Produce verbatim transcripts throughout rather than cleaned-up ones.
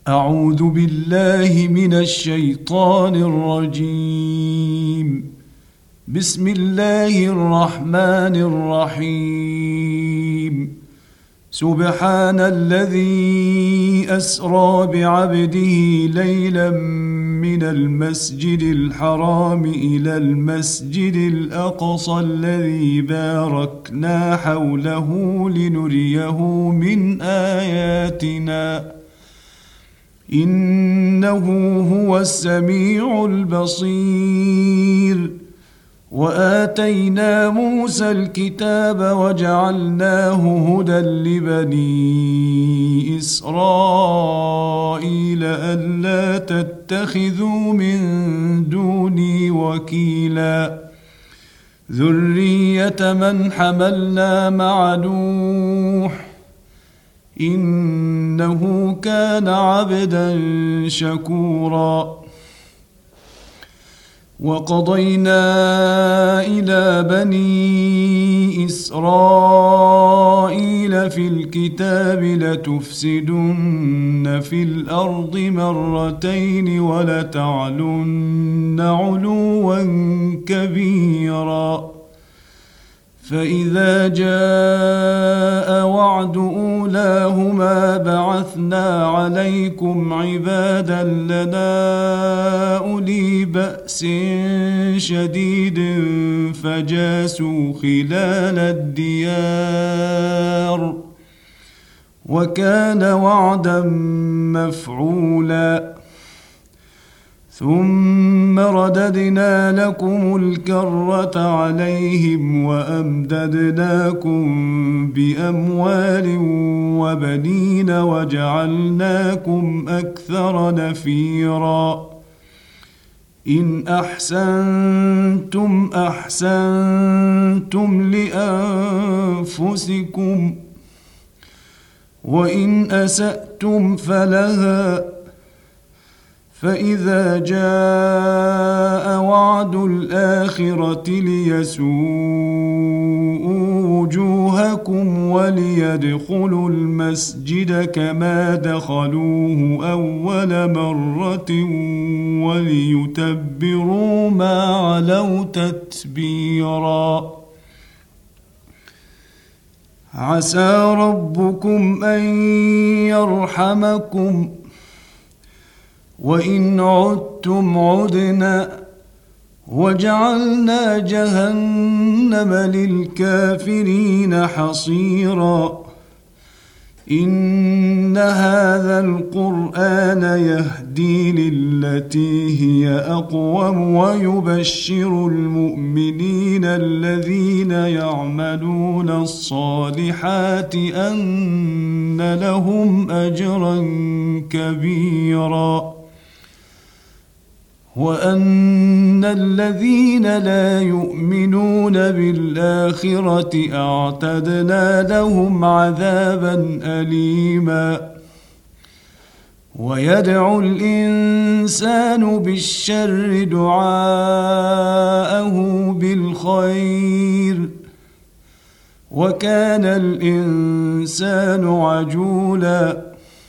أعوذ بالله من الشيطان الرجيم. بسم الله الرحمن الرحيم. سبحان الذي أسرى بعبده ليلا من المسجد الحرام إلى المسجد الأقصى الذي باركنا حوله لنريه من آياتنا إنه هو السميع البصير. وآتينا موسى الكتاب وجعلناه هدى لبني إسرائيل ألا تتخذوا من دوني وكيلا ذرية من حملنا مع نوح إنه كان عبدا شكورا. وقضينا إلى بني إسرائيل في الكتاب لتفسدن في الأرض مرتين ولتعلن علوا كبيرا. فإذا جاء وعد أولاهما بعثنا عليكم عبادا لنا أولي بأس شديد فجاسوا خلال الديار وكان وعدا مفعولا. ثم رددنا لكم الكرة عليهم وأمددناكم بأموال وبنين وجعلناكم أكثر نفيرا. إن أحسنتم أحسنتم لأنفسكم وإن أسأتم فلها. فإذا جاء وعد الآخرة ليسوءوا وجوهكم وليدخلوا المسجد كما دخلوه أول مرة وليتبروا ما علوا تتبيرا. عسى ربكم أن يرحمكم وإن عدتم عدنا وجعلنا جهنم للكافرين حصيرا. إن هذا القرآن يهدي للتي هي أقوم ويبشر المؤمنين الذين يعملون الصالحات أن لهم أجرا كبيرا وأن الذين لا يؤمنون بالآخرة أعتدنا لهم عذابا أليما. ويدعو الإنسان بالشر دعاءه بالخير وكان الإنسان عجولا.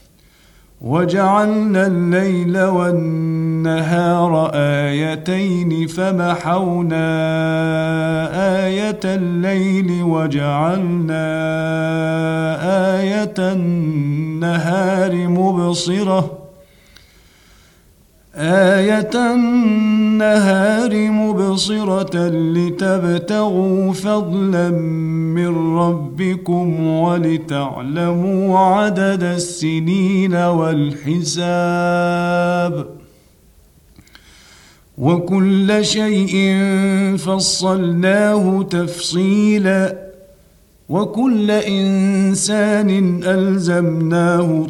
وجعلنا الليل والنهار آيتين فمحونا آية الليل وجعلنا آية النهار مبصرة آية النهار مبصرة لتبتغوا فضلا من ربكم ولتعلموا عدد السنين والحساب وكل شيء فصلناه تفصيلا. وكل إنسان ألزمناه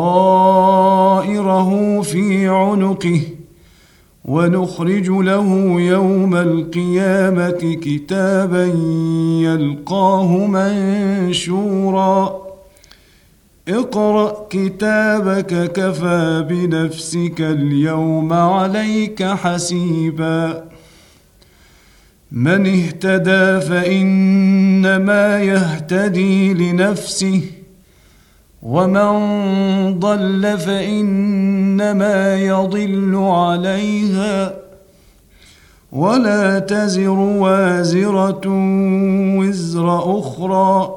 طائره في عنقه ونخرج له يوم القيامة كتابا يلقاه منشورا. اقرأ كتابك كفى بنفسك اليوم عليك حسيبا. من اهتدى فإنما يهتدي لنفسه ومن ضل فإنما يضل عليها ولا تزر وازرة وزر أخرى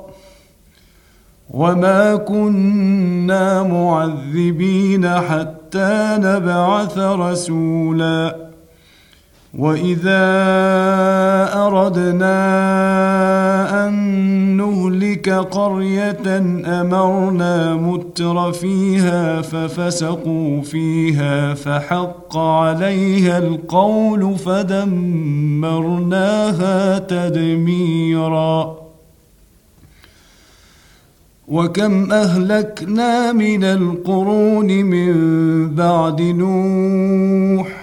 وما كنا معذبين حتى نبعث رسولا وإذا أردنا أن نهلك قرية أمرنا متر فيها ففسقوا فيها فحق عليها القول فدمرناها تدميرا وكم أهلكنا من القرون من بعد نوح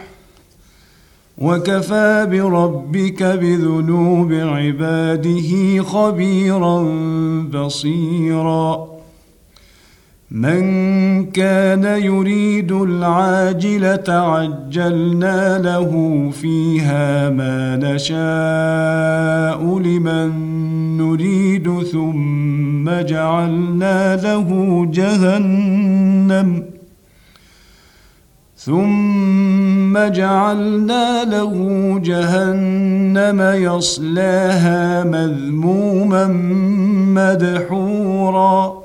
وكفى بربك بذنوب عباده خبيرا بصيرا من كان يريد العاجلة عجلنا له فيها ما نشاء لمن نريد ثم جعلنا له جهنم ثم جعلنا له جهنم يصلاها مذموما مدحورا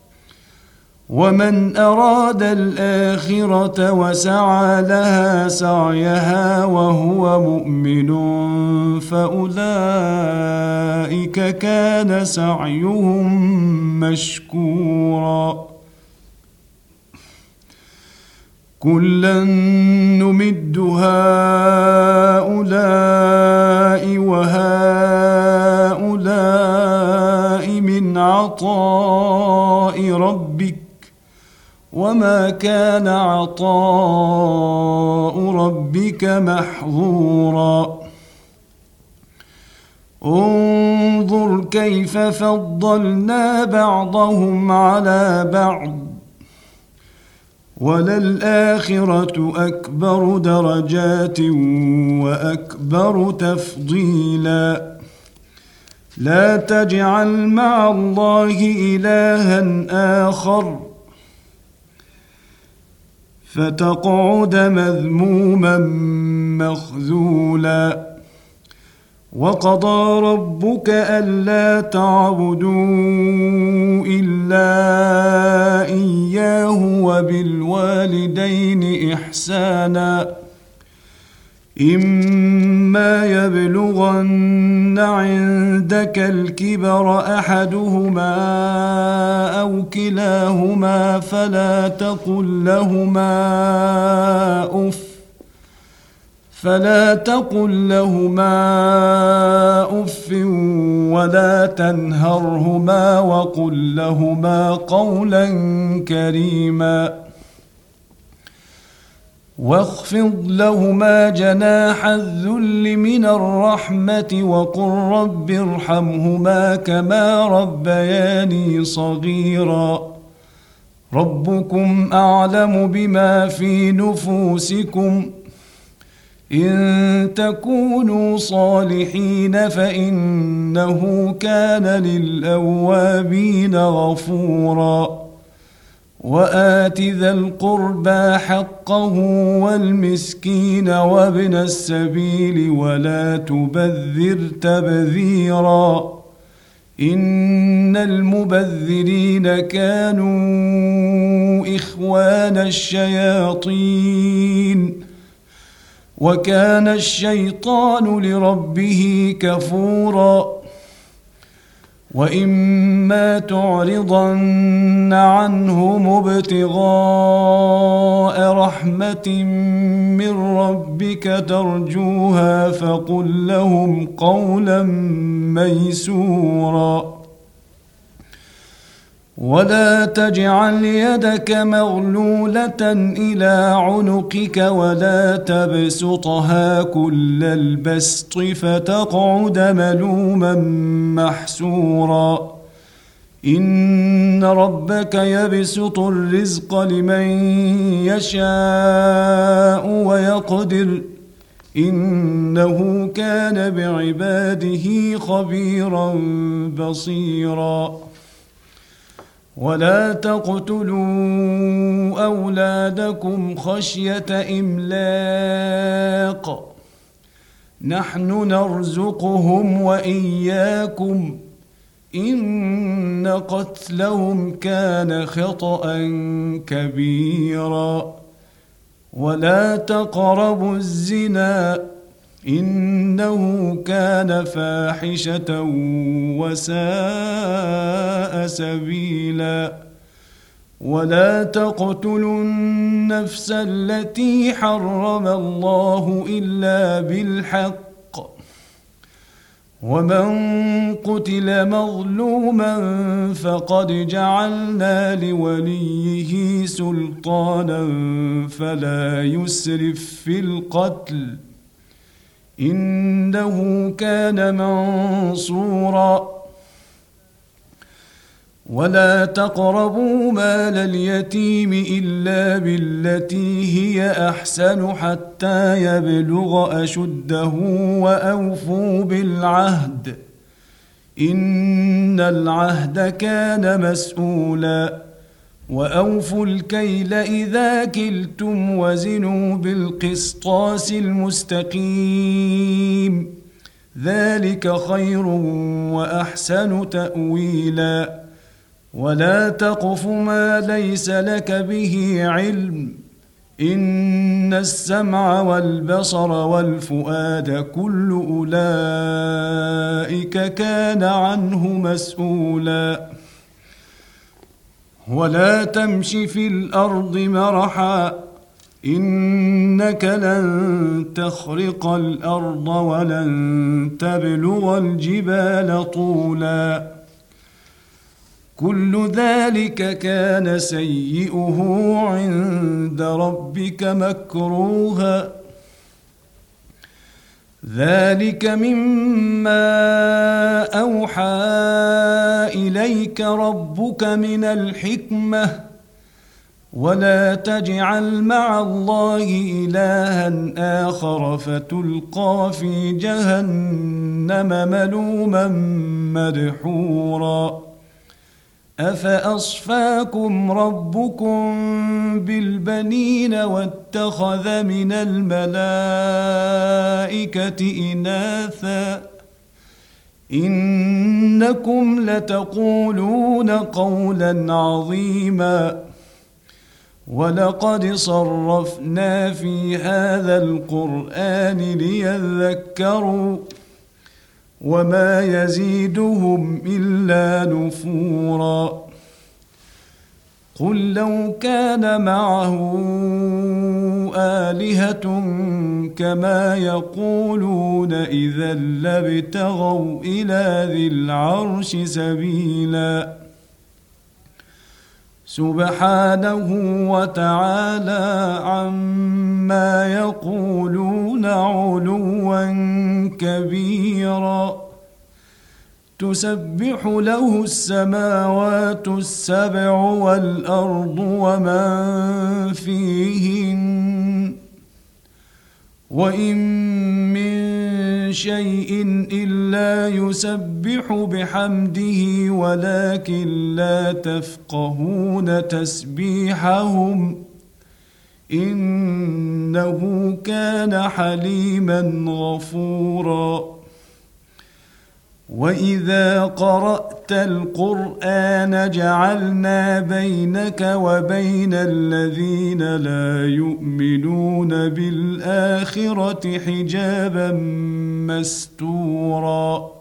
ومن أراد الآخرة وسعى لها سعيها وهو مؤمن فأولئك كان سعيهم مشكورا كلا نمد هؤلاء وهؤلاء من عطاء ربك وما كان عطاء ربك محظورا انظر كيف فضلنا بعضهم على بعض وللآخرة أكبر درجات وأكبر تفضيلا لا تجعل مع الله إلها آخر فتقعد مذموما مخذولا وقضى ربك ألا تعبدوا إلا إياه وبالوالدين إحسانا إما يبلغن عندك الكبر أحدهما أو كلاهما فلا تقل لهما أف فلا تقل لهما أف ولا تنهرهما وقل لهما قولا كريما واخفض لهما جناح الذل من الرحمة وقل رب ارحمهما كما ربياني صغيرا ربكم أعلم بما في نفوسكم إن تكونوا صالحين فإنه كان للأوابين غفورا وآت ذا القربى حقه والمسكين وابن السبيل ولا تبذر تبذيرا إن المبذرين كانوا إخوان الشياطين وكان الشيطان لربه كفورا وإما تعرضن عنهم ابتغاء رحمة من ربك ترجوها فقل لهم قولا ميسورا ولا تجعل يدك مغلولة إلى عنقك ولا تبسطها كل البسط فتقعد ملوما محسورا إن ربك يبسط الرزق لمن يشاء ويقدر إنه كان بعباده خبيرا بصيرا ولا تقتلوا أولادكم خشية إملاق نحن نرزقهم وإياكم إن قتلهم كان خطأ كبيرا ولا تقربوا الزنا إنه كان فاحشة وساء سبيلا ولا تقتلوا النفس التي حرم الله إلا بالحق ومن قتل مظلوما فقد جعلنا لوليه سلطانا فلا يسرف في القتل إنه كان منصورا ولا تقربوا مال اليتيم إلا بالتي هي أحسن حتى يبلغ أشده وأوفوا بالعهد إن العهد كان مسؤولا وأوفوا الكيل إذا كلتم وزنوا بالقسطاس المستقيم ذلك خير وأحسن تأويلا ولا تقف ما ليس لك به علم إن السمع والبصر والفؤاد كل أولئك كان عنه مسؤولا ولا تمش في الأرض مرحا إنك لن تخرق الأرض ولن تبلغ الجبال طولا كل ذلك كان سيئه عند ربك مكروها ذلك مما أوحى إليك ربك من الحكمة ولا تجعل مع الله إلها آخر فتلقى في جهنم ملوما مدحورا أفأصفاكم ربكم بالبنين واتخذ من الملائكة إناثا إنكم لتقولون قولا عظيما ولقد صرفنا في هذا القرآن ليذكروا وما يزيدهم إلا نفورا قل لو كان معه آلهة كما يقولون إذا لابتغوا إلى ذي العرش سبيلا سبحانه وتعالى عما يقولون علوا كبيرا تسبح له السماوات السبع والأرض ومن فيهن وإن من شيء إلا يسبح بحمده ولكن لا تفقهون تسبيحهم إنه كان حليما غفورا وإذا قرأت القرآن جعلنا بينك وبين الذين لا يؤمنون بالآخرة حجابا مستورا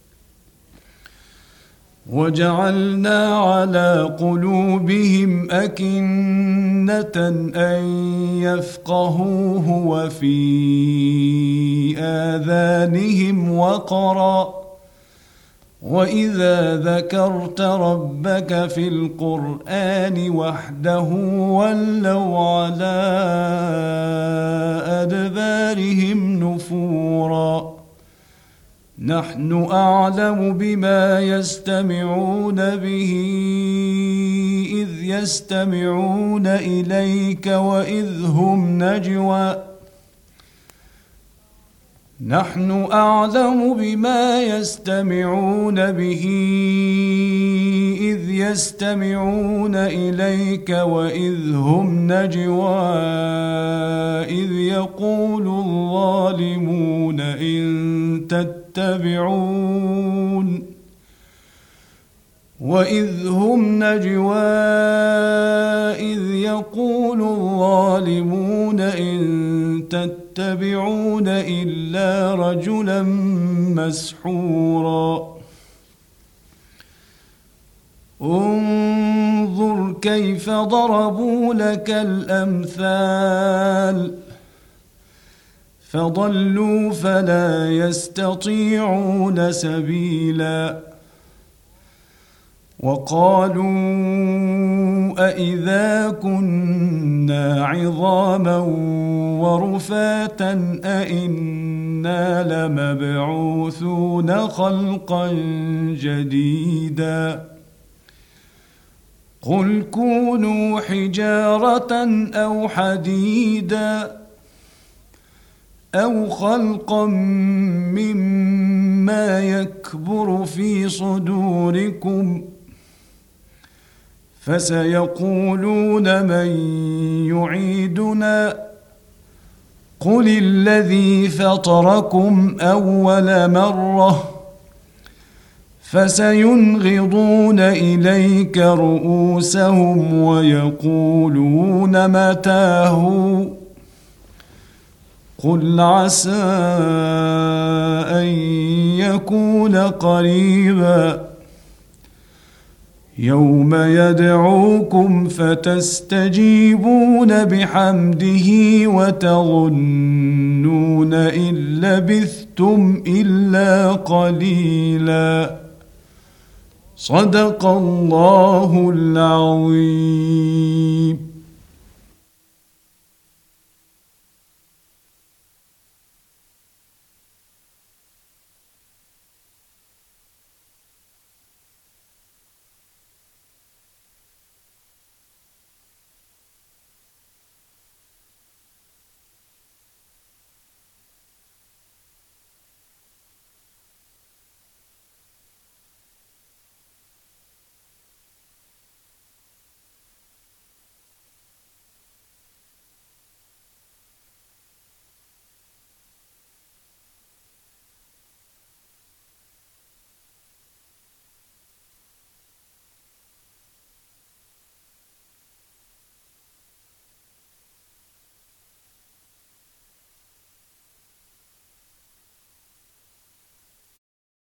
وجعلنا على قلوبهم أكنة أن يفقهوه وفي آذانهم وقرا وإذا ذكرت ربك في القرآن وحده ولوا على أدبارهم نفورا نحن أعلم بما يستمعون به إذ يستمعون إليك وإذ هم نجوى نحن أعلم بما يستمعون به إذ يستمعون إليك وإذ هم نجوى إذ يقول الظالمون إن تتبعون وإذ هم نجوى إذ يقول الظالمون إن تتبعون إلا رجلا مسحورا انظر كيف ضربوا لك الأمثال فضلوا فلا يستطيعون سبيلا وقالوا أإذا كنا عظاما ورفاتا أإنا لمبعوثون خلقا جديدا قل كونوا حجارة أو حديدا أو خلقا مما يكبر في صدوركم فسيقولون من يعيدنا قل الذي فطركم أول مرة فسينغضون إليك رؤوسهم ويقولون متاه قل عسى أن يكون قريبا يوم يدعوكم فتستجيبون بحمده وتظنون إن لبثتم إلا قليلا صدق الله العظيم.